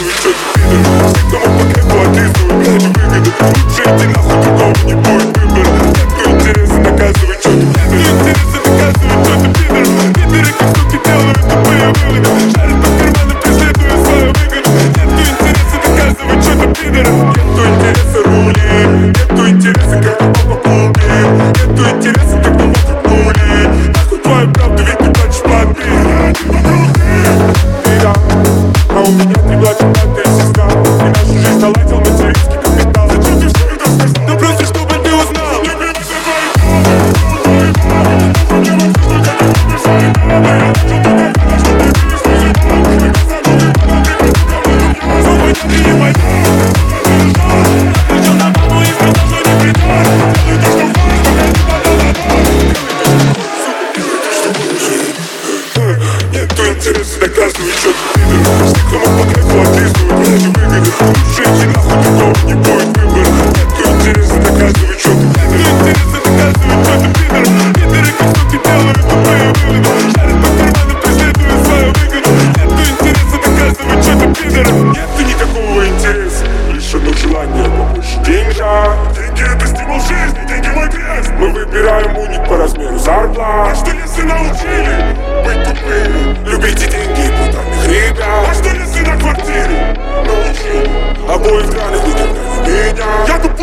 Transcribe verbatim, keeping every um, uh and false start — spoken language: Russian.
доказывай, что ты пидор. Все, кто мог по кайфу, отрезывают ради выгоды. Лучше идти нахуй, другого не будет выбора. Нету интереса, доказывай, что ты пидор. Нету интереса, доказывай, что ты пидор. Пидоры, как суки, делают тупые выводы. Шарят по карманам, преследуя свою выгоду. Нету интереса, доказывай, что ты пидор. Нету интереса, рули. Нету интереса, как попа клубе. Нету интереса, как вокруг пули. Нахуй твою правду, ведь ты плачешь под бит. Ты да, а у меня три младших брата и сестра. И нашу жизнь наладил материнский капитал. Зачем ты все это сказал? Да просто чтобы ты узнал. Не бейся нету интереса, доказывай, что ты пидор. Все, кто мог по кайфу, отрезывают ради выгоды. Лучше идти нахуй, другого не будет выбора. Нету интереса, доказывай, что ты пидор. Нету интереса, доказывай, что ты пидор. Пидоры, как суки, делают тупые выводы. Шарят по карманам, преследуя свою выгоду. Нету интереса, доказывай, что ты пидор. Нету никакого интереса, лишь одно желание побольше деньга. Деньги — это стимул жизни, деньги — мой крест. Мы выбираем уник по размеру зарплат. А что если научили быть тупыми? Любите деньги и брутальных ребят. А что если на квартире научили обои в кране никогда не меня? Я